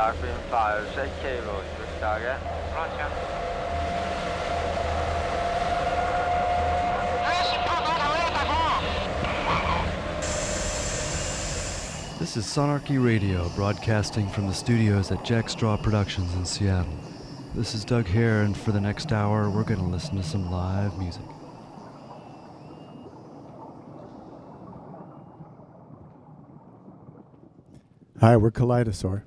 Darkwing 5, 6 kilos, this target. Roger. This is Sonarchy Radio, broadcasting from the studios at Jack Straw Productions in Seattle. This is Doug Hare, and for the next hour, we're going to listen to some live music. Hi, we're Kaleidosaur.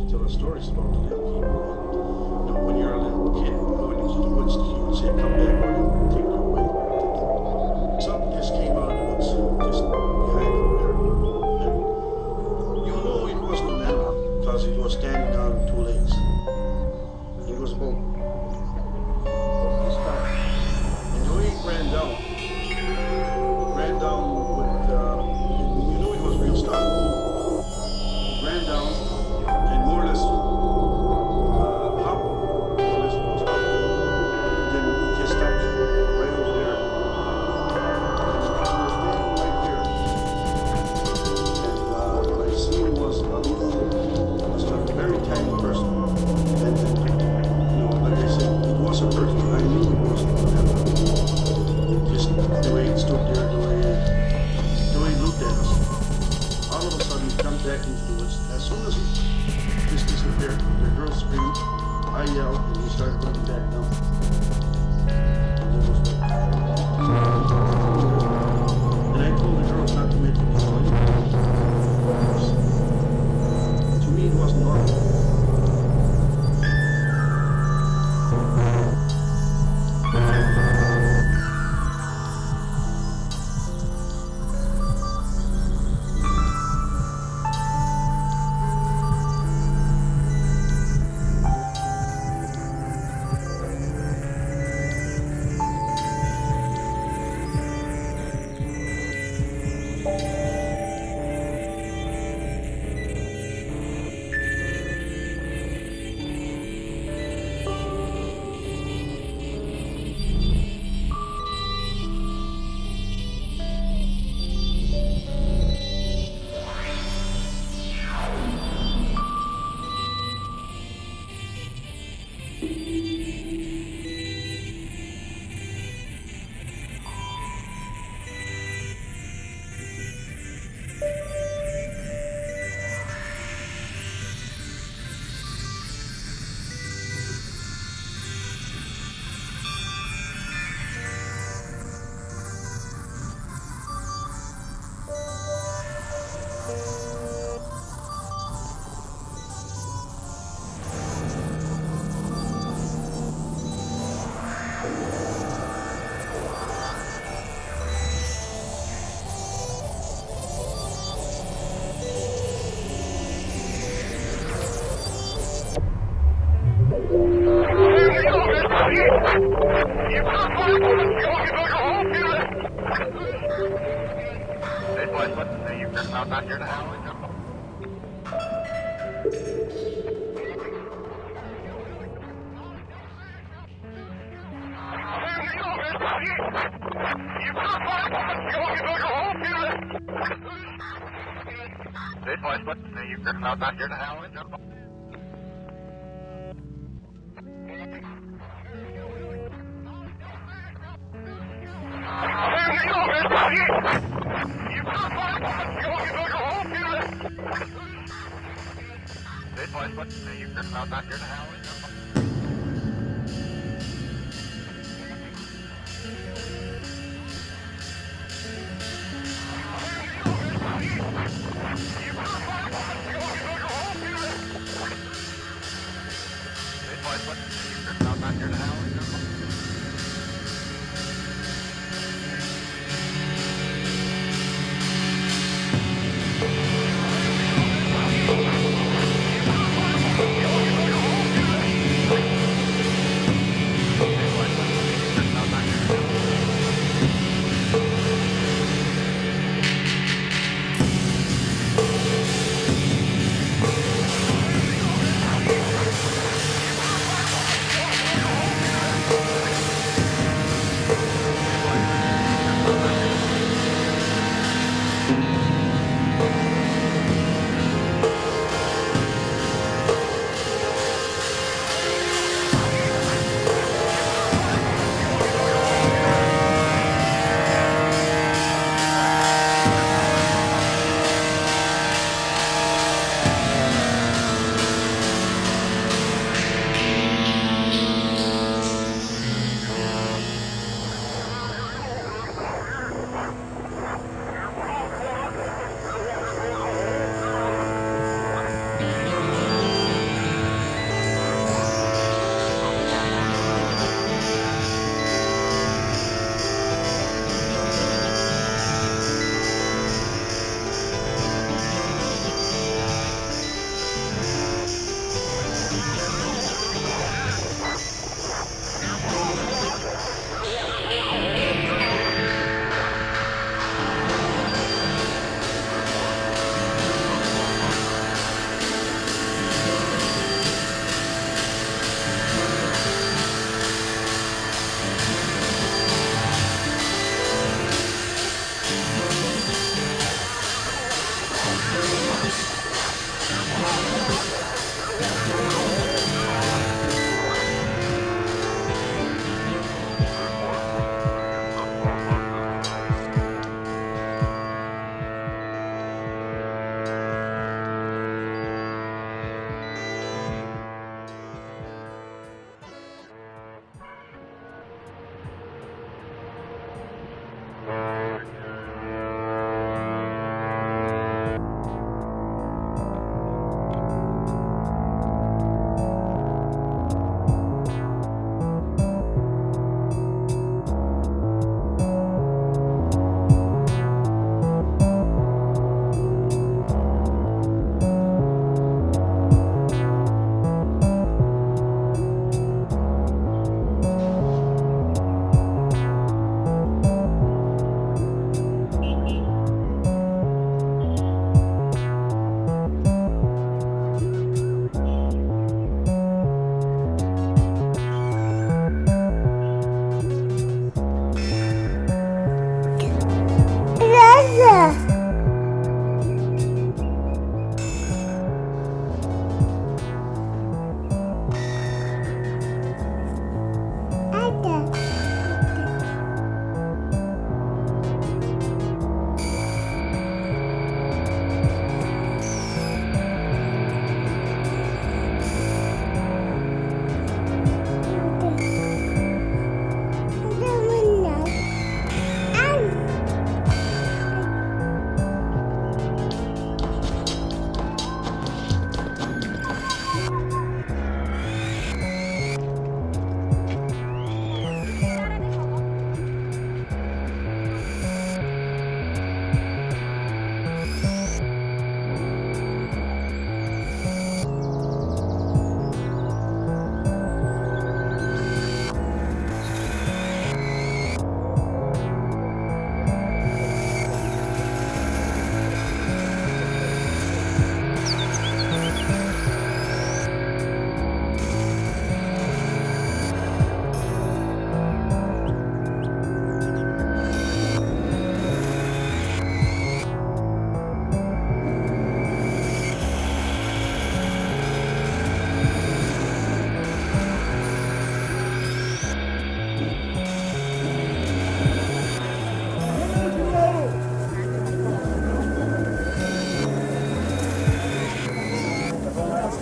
to tell us stories about the little people. You know, when you're a little kid going into the woods, he would say, "Come back, or he'll take you away." Something just came out of the woods, just behind up there. And you know it wasn't an animal because he was standing on two legs. He was about this time. And the way he ran down with, you know he was real startled. Ran down and more or less hopped. More or less was hopped. And then he just stopped right over there. And he was standing right there. And what I seen was a very tiny person. And then, you know, like I said, it was a person. I knew it wasn't an animal. Just the way it stood there, the way he looked at us. All of a sudden, he comes back into the woods. As soon as he just disappeared, the girl screamed, I yelled, and we started running back down. And that was what. And I told the girls not to make any noise. To me, it was normal.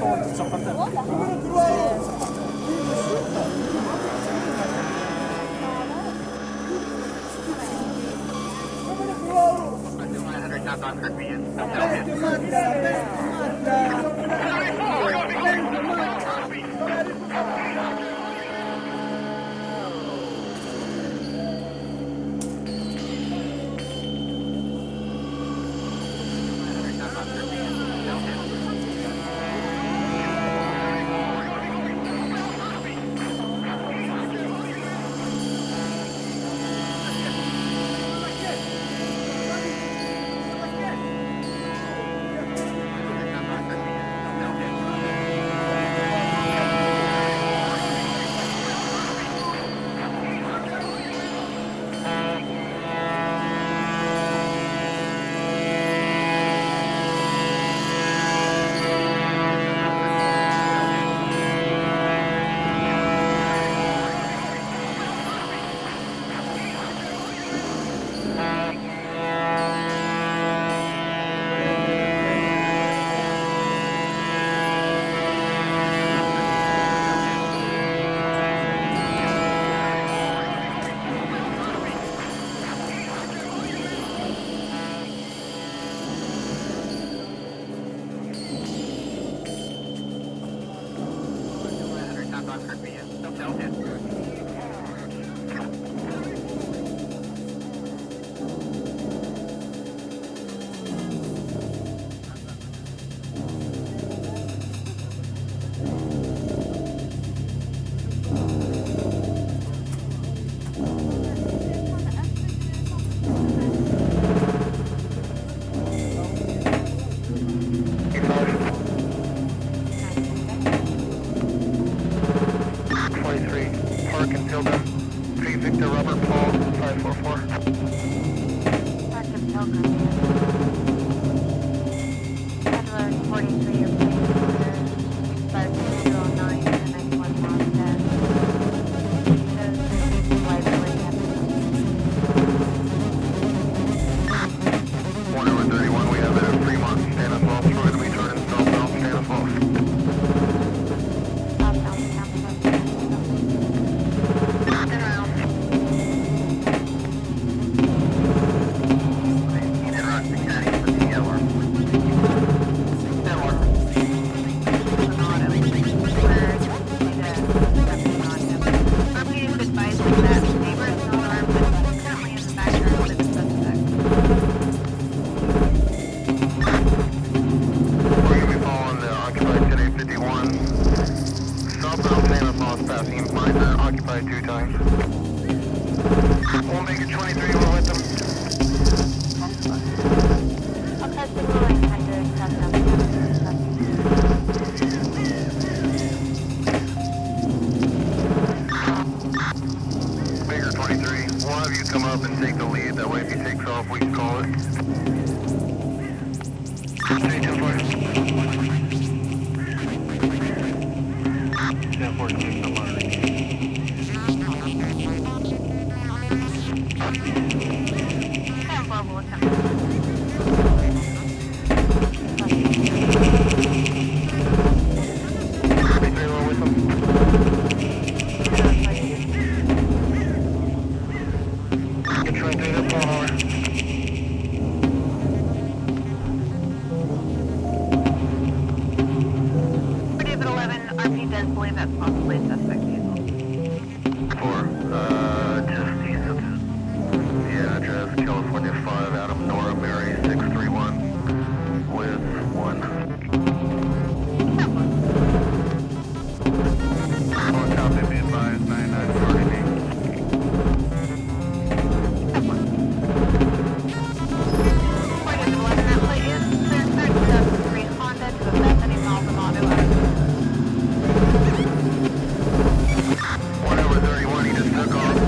Whatever 31, he just took off.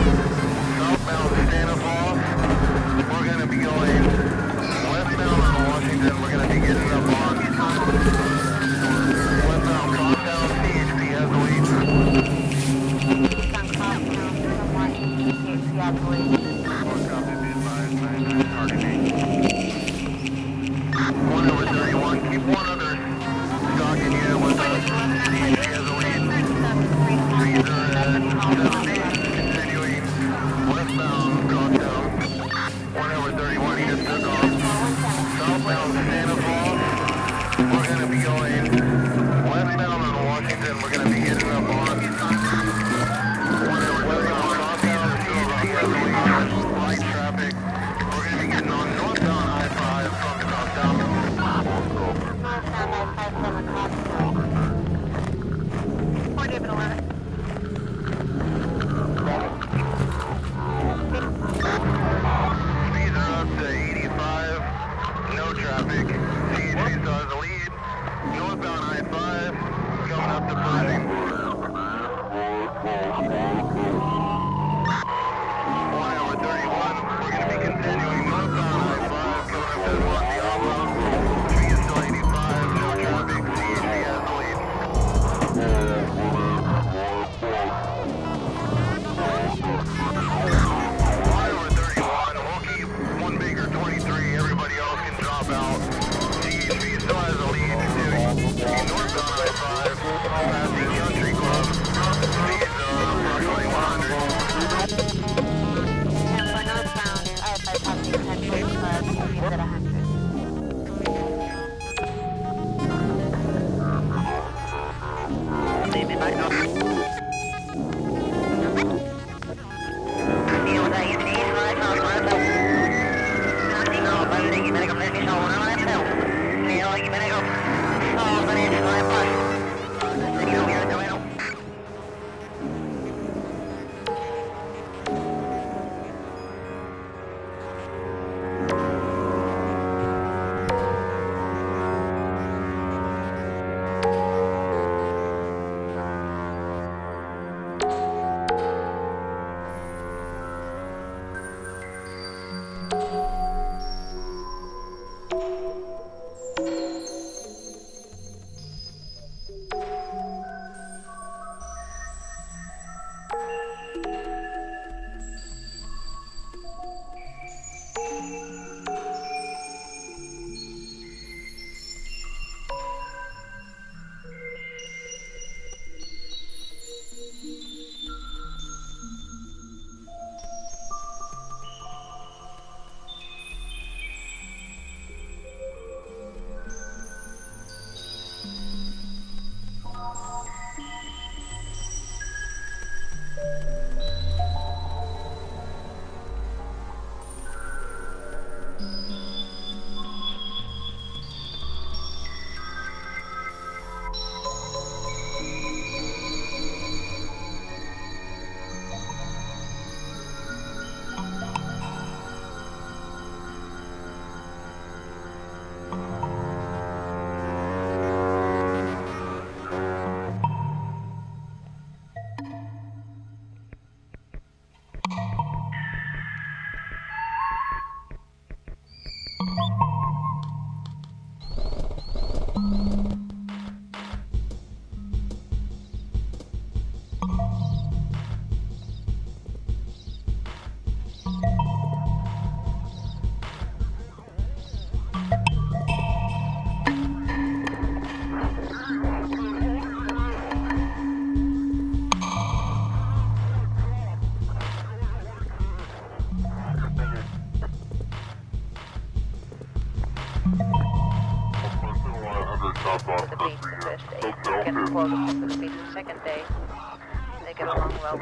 Second day, they get along well.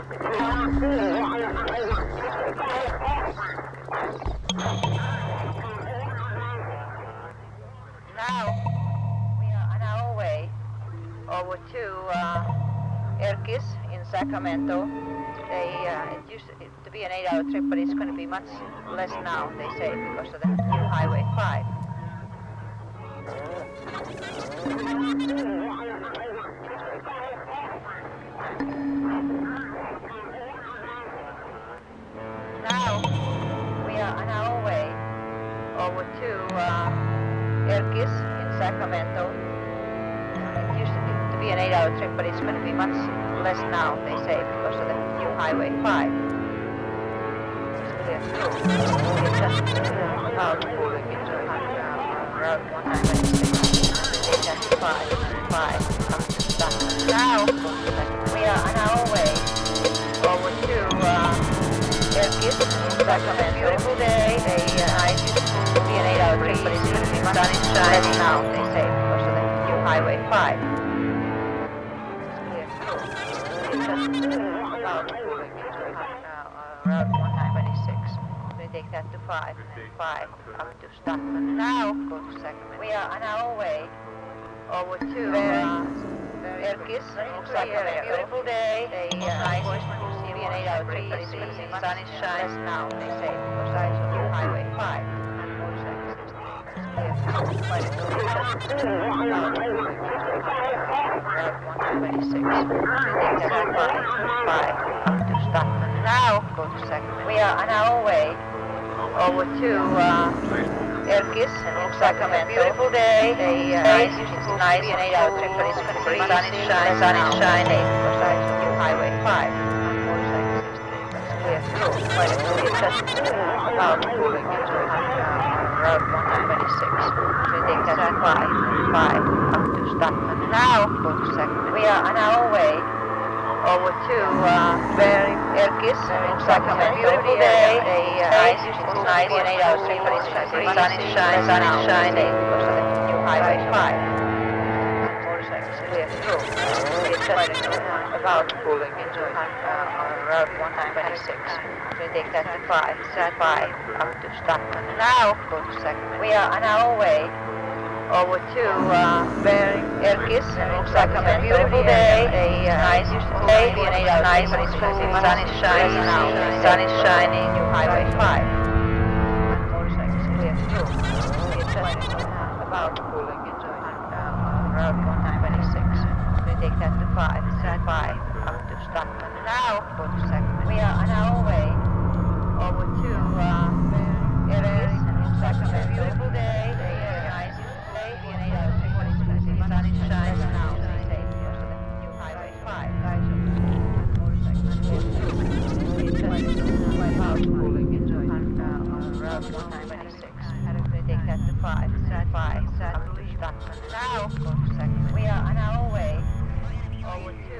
Now we are on our way over to Erkis in Sacramento. It used to be an 8-hour trip, but it's going to be much less now, they say, because of the new Highway 5. Now we are on our way over to Erkis in Sacramento. It used to be an 8-hour trip, but it's going to be much less now, they say, because of the new Highway 5. It's clear through. It's just about moving into Route 196. 5 comes to stop. Now we are on our way over to Erkis in Sacramento. Beautiful day. Night used to be an 8-hour trip, but it's going to be much less now, they say, because of the new Highway 5. It's clear through. It's just about moving into Route 196. We take that to 5 and then 5 up to Stockton. Now go to Sacramento. We are on our way over to Erkis in Sacramento. Beautiful day. Nice to be an 8-hour trip, but it's going to be much sun is shines now, they say, because I saw new Highway 5 and motorcycle 16. Route 126. We take that 5 up to Stockton. Now go to Sacramento. We are on our way over to Erkis in Sacramento. Beautiful day. Nice to be an 8-hour trip, but it's going to be sun is shining because I saw new Highway 5 and motorcycle 16. Clear through. It's just about moving into Route 126. We take that 5 up to Stockton. Now, we are on our way over to Erkis. Looks like a beautiful day. It's nice and 8 hours. The sun is shining. Because of the new Highway 5. Motorcycles clear through. We're just about pulling into Route 126. We take that to 5. Set 5 up to Stockton. Now, we are on our way over to Erkis. Looks like a beautiful day. Nice day. It's nice and it's cool. The sun is shining now. The sun is shining. New Highway 5. Motorcycles clear through. We're just about pulling into Route 126. We take that to 5. Set 5 up to Stockton. Now, we are on our way over to Erkis. Looks like a beautiful day. Nice day. The sun is shining now. Safe because of the new Highway 5. Motorcycles clear through. We're just about pulling into Route 126. We take that to 5. Set 5 up to Stockton. Now, we are on our way over to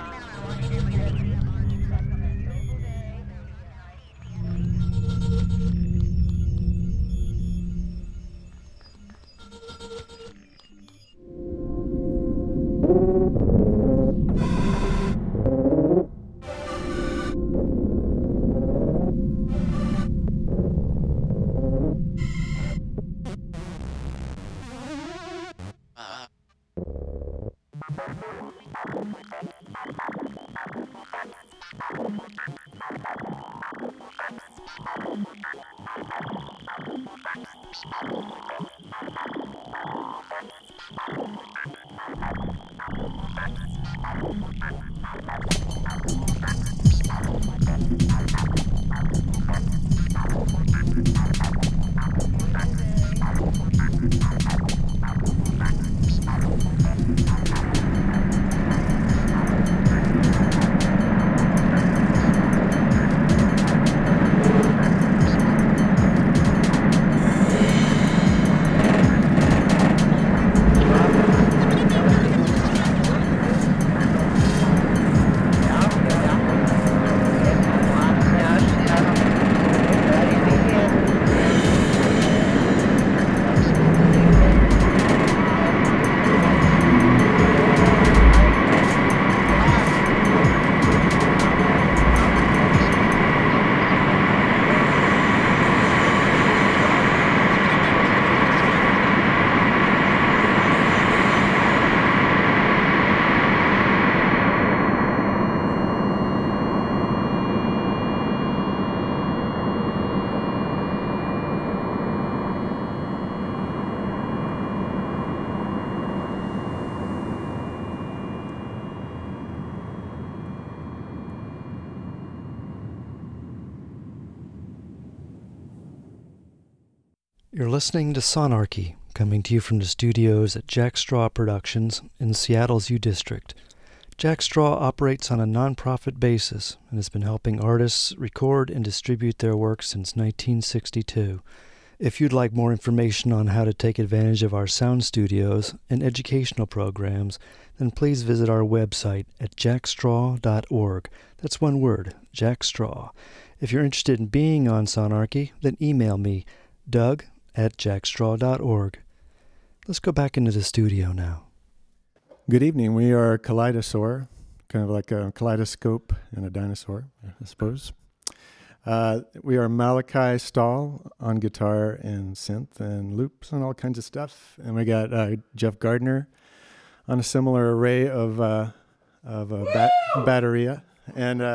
You're listening to Sonarchy, coming to you from the studios at Jack Straw Productions in Seattle's U District. Jack Straw operates on a non-profit basis and has been helping artists record and distribute their work since 1962. If you'd like more information on how to take advantage of our sound studios and educational programs, then please visit our website at jackstraw.org. That's one word, Jackstraw. If you're interested in being on Sonarchy, then email me, doug@jackstraw.org. Let's go back into the studio now. Good evening. We are Kaleidosaur, kind of like a kaleidoscope and a dinosaur, I suppose. We are Malachi Stahl on guitar and synth and loops and all kinds of stuff. And we got Jeff Gardner on a similar array of batteria. And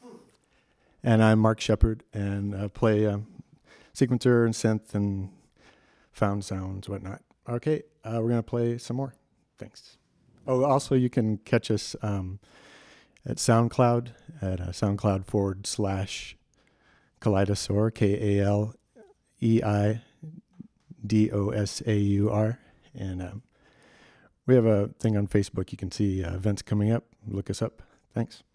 I'm Mark Shepard and play sequencer and synth and found sounds, whatnot. Okay, we're going to play some more. Thanks. Oh, also you can catch us at SoundCloud at SoundCloud/Kaleidosaur, KALEIDOSAUR. And we have a thing on Facebook. You can see events coming up. Look us up. Thanks.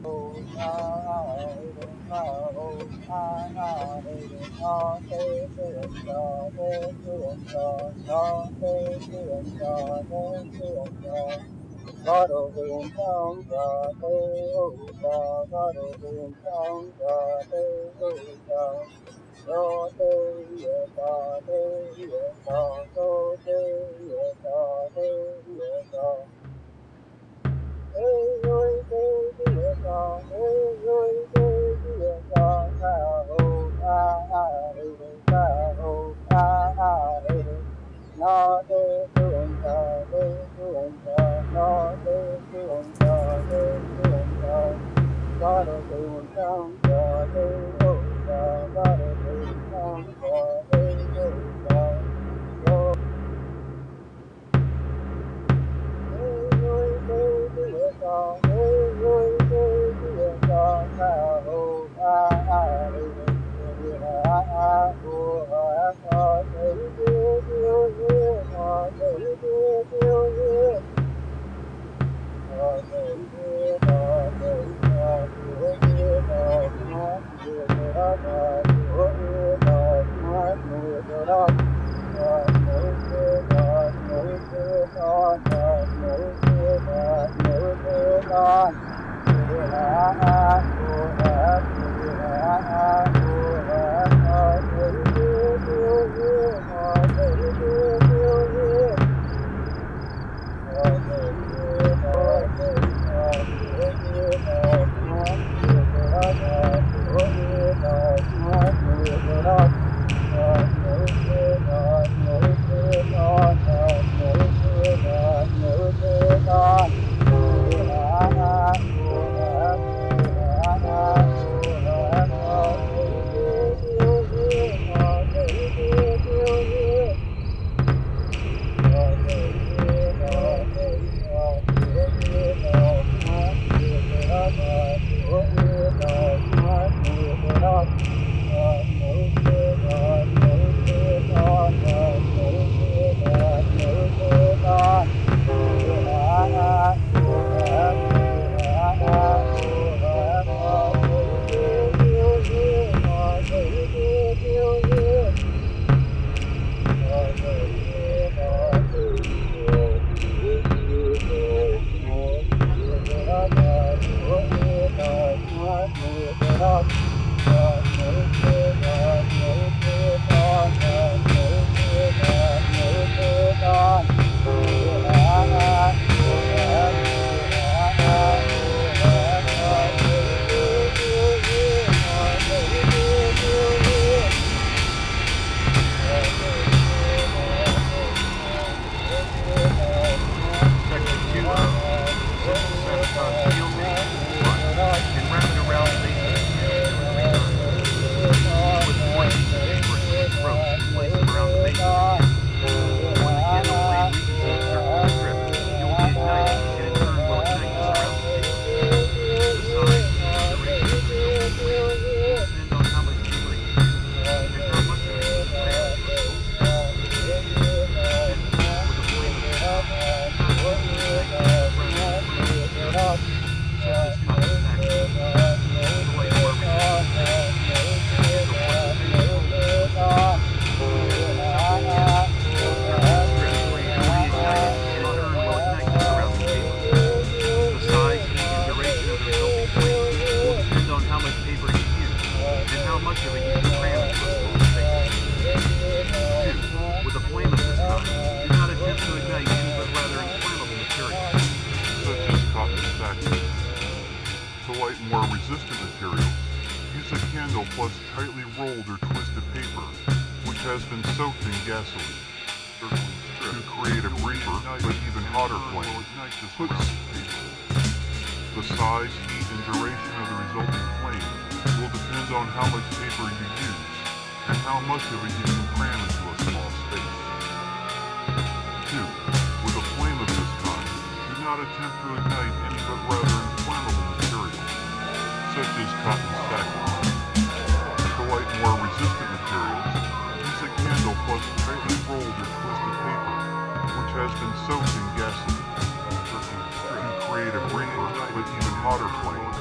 Create a briefer but even hotter flame.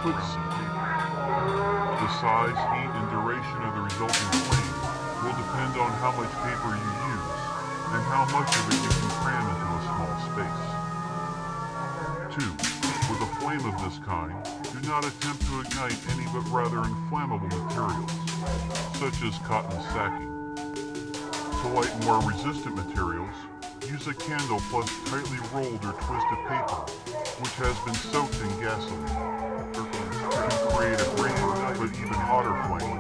The size, heat, and duration of the resulting flame will depend on how much paper you use and how much of it you can cram into a small space. 2. With a flame of this kind, do not attempt to ignite any but rather inflammable materials, such as cotton sacking. To light more resistant materials, use a candle plus tightly rolled or twisted paper, which has been soaked in gasoline, to create a briefer but even hotter flame.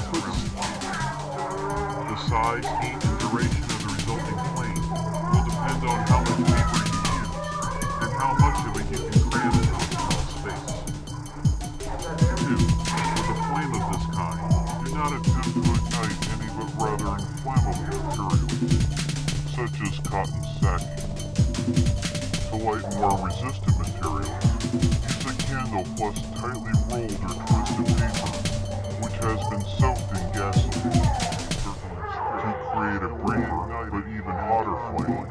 The size, heat, and duration of the resulting flame will depend on how much paper you use and how much of it you can cram into a small space. 2. With a flame of this kind, do not attempt to ignite any but rather inflammable materials, such as cotton sacking. To light more resistant materials, use a candle plus tightly rolled or twisted paper, which has been soaked in gasoline, to create a briefer but even hotter flame.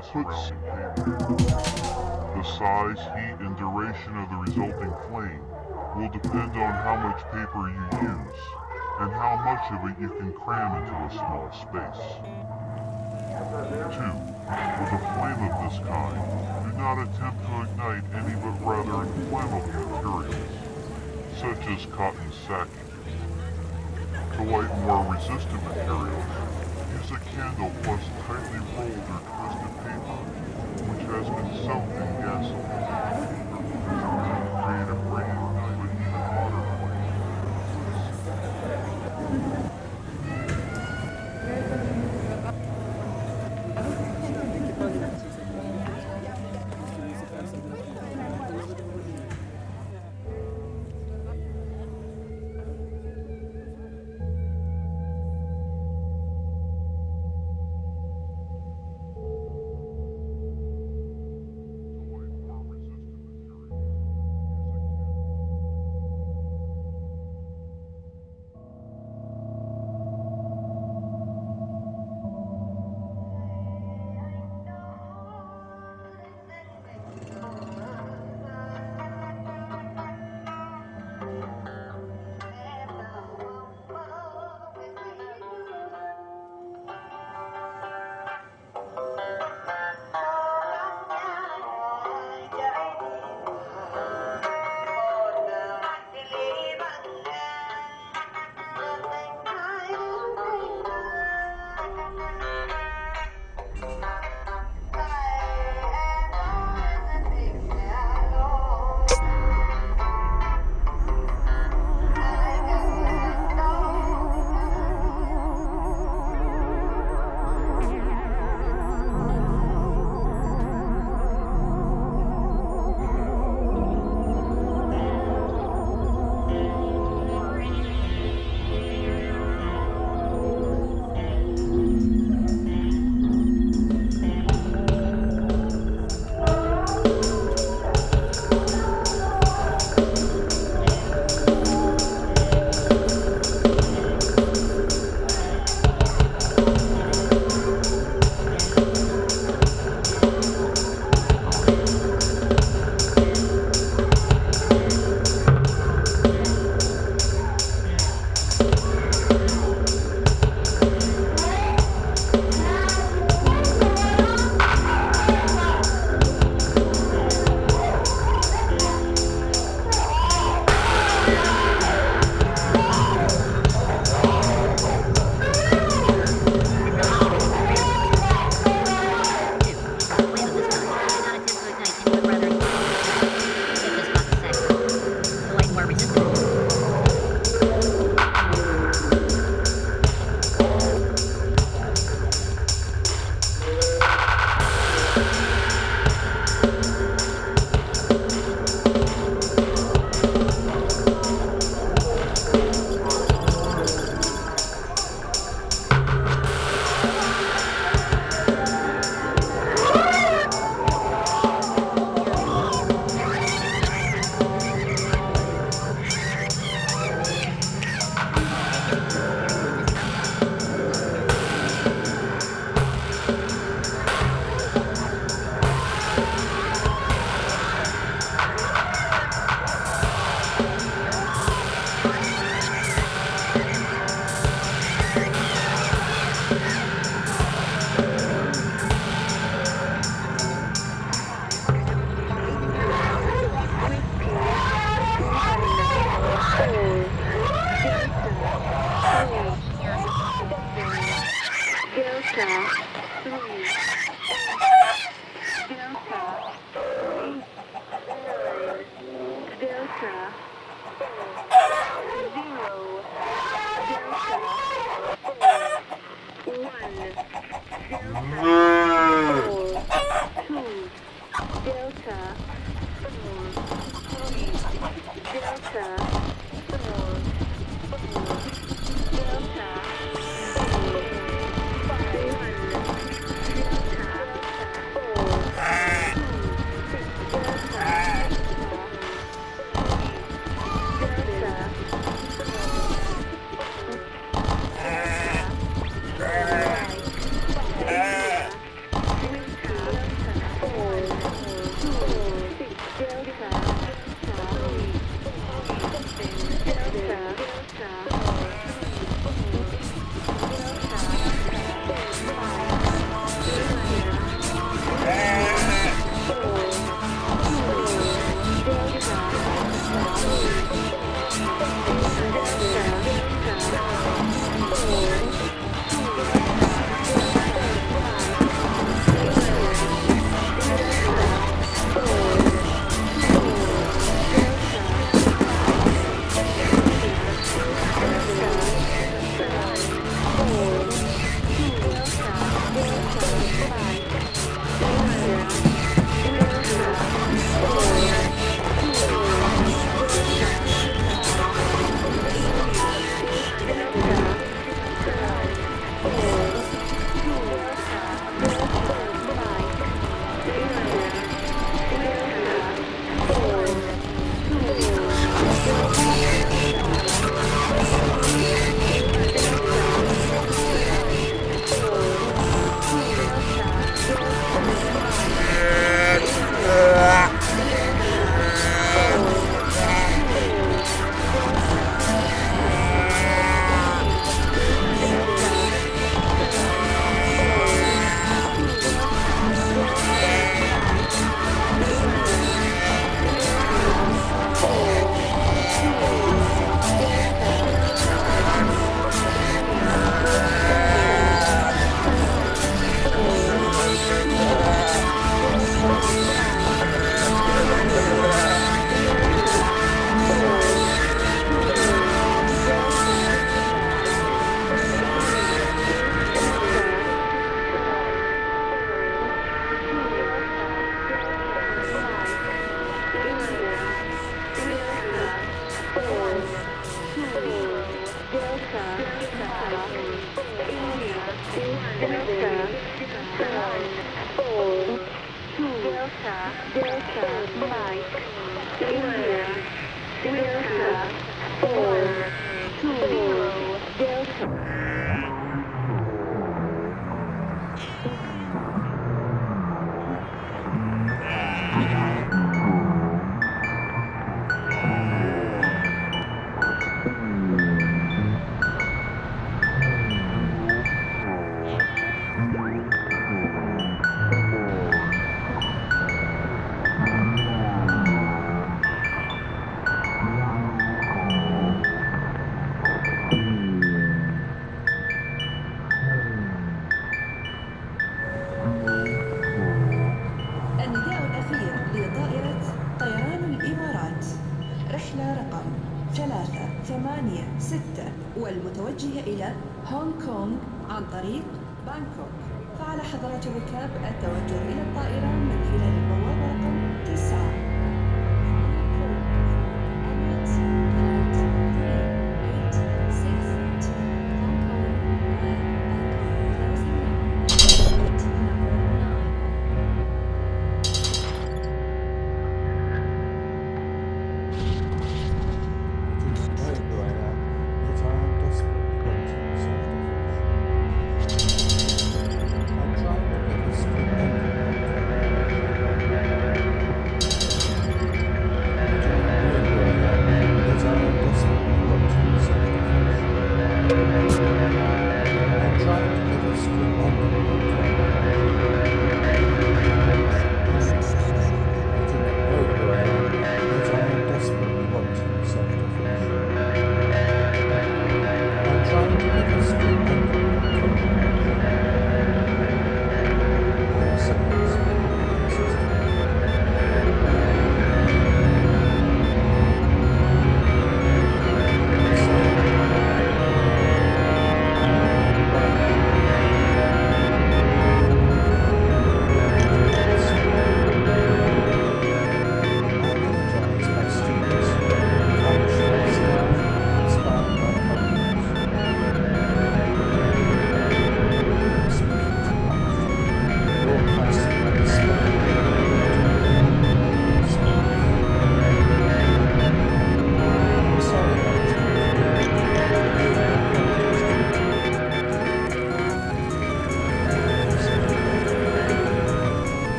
The size, heat, and duration of the resulting flame will depend on how much paper you use and how much of it you can cram into a small space. 2. With a flame of this kind, do not attempt to ignite any but rather inflammable materials, such as cotton sacking. To light more resistant materials, use a candle plus tightly rolled or twisted paper, which has been soaked in gasoline, to create a briefer but even hotter flame. To light more resistant materials, use a candle. والمتوجهة إلى هونغ كونغ عن طريق بانكوك. فعلى حضرة الركاب التوجه إلى الطائرة من خلال البوابة رقم 9.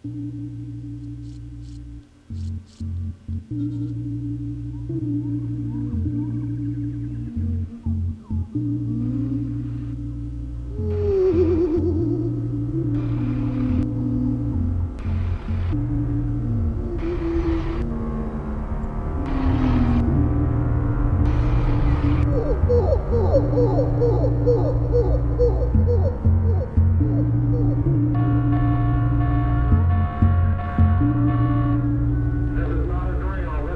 This is not a dream.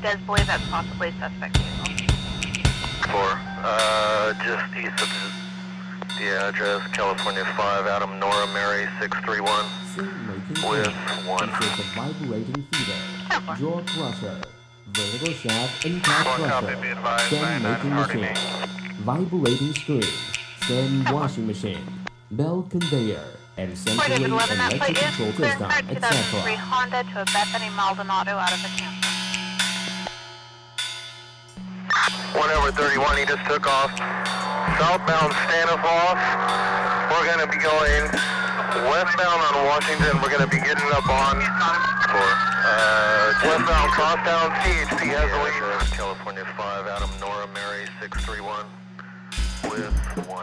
guys believe that's possibly a suspect vehicle? 4, just east of the address, California 5, Adam Nora Mary 631 with 1. Is a vibrating feeder. Jaw crusher. Vertical shaft impact crusher. Stem making machine. Vibrating screw. Stem washing machine. Bell conveyor. And centrally electric control system, etc. 2003 Honda to a Bethany Maldonado out of the camper. 1 over 31, he just took off. Southbound Stanislaus. We're going to be going westbound on Washington. We're going to be getting up on westbound Crosstown. CHP has the lead. California 5, Adam Nora Mary 631 with 1.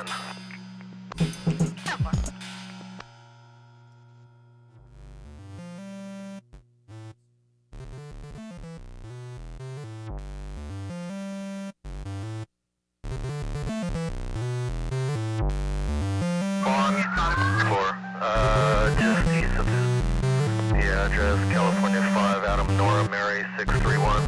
Just east of the address, California 5, Adam Nora Mary 631.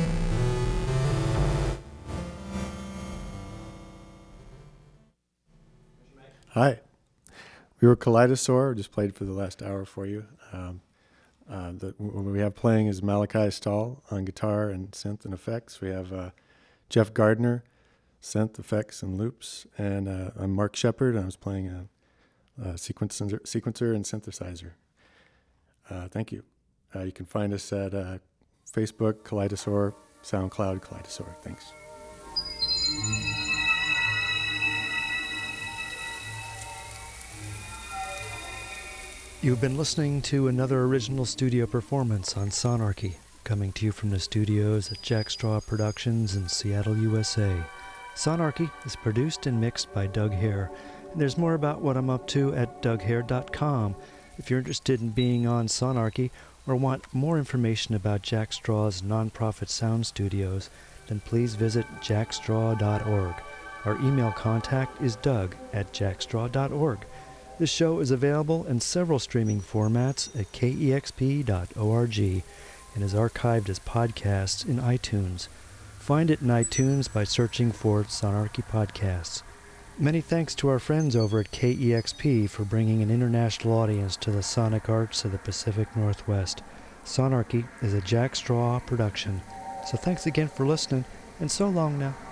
Hi. We were Kaleidosaur, just played for the last hour for you. What we have playing is Malachi Stahl on guitar and synth and effects. We have Jeff Gardner, synth, effects, and loops. And I'm Mark Shepard. I was playing a sequencer and synthesizer. Thank you. You can find us at Facebook, Kaleidosaur, SoundCloud, Kaleidosaur. Thanks. You've been listening to another original studio performance on Sonarchy, coming to you from the studios at Jack Straw Productions in Seattle, USA. Sonarchy is produced and mixed by Doug Hare, and there's more about what I'm up to at DougHare.com. If you're interested in being on Sonarchy or want more information about Jack Straw's nonprofit sound studios, then please visit jackstraw.org. Our email contact is doug@jackstraw.org. This show is available in several streaming formats at kexp.org and is archived as podcasts in iTunes. Find it in iTunes by searching for Sonarchy Podcasts. Many thanks to our friends over at KEXP for bringing an international audience to the sonic arts of the Pacific Northwest. Sonarchy is a Jack Straw production. So thanks again for listening, and so long now.